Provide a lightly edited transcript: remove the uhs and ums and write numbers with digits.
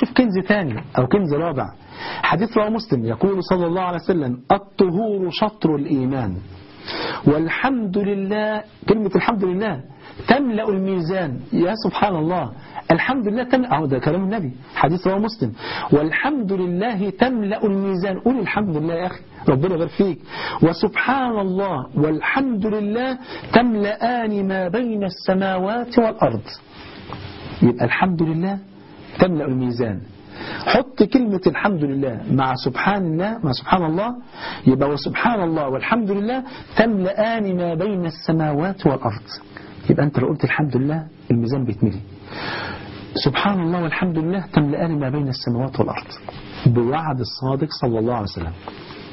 شوف كنز ثاني أو كنز رابع، حديث رواه مسلم يقول صلى الله عليه وسلم: الطهور شطر الإيمان، والحمد لله، كلمة الحمد لله تملأ الميزان. يا سبحان الله، الحمد لله تملأ، ده كلام النبي، حديث رواه مسلم، والحمد لله تملأ الميزان. قول الحمد لله يا أخي، ربنا يبارك فيك. وسبحان الله والحمد لله تملأان ما بين السماوات والأرض. يبقى الحمد لله تملأ الميزان. حط كلمة الحمد لله مع سبحان الله، مع سبحان الله، يبقى وسبحان الله والحمد لله تملأان ما بين السماوات والأرض. يبقى أنت لو قلت الحمد لله الميزان بيتملي. سبحان الله والحمد لله تملأان ما بين السماوات والأرض، بوعد الصادق صلى الله عليه وسلم.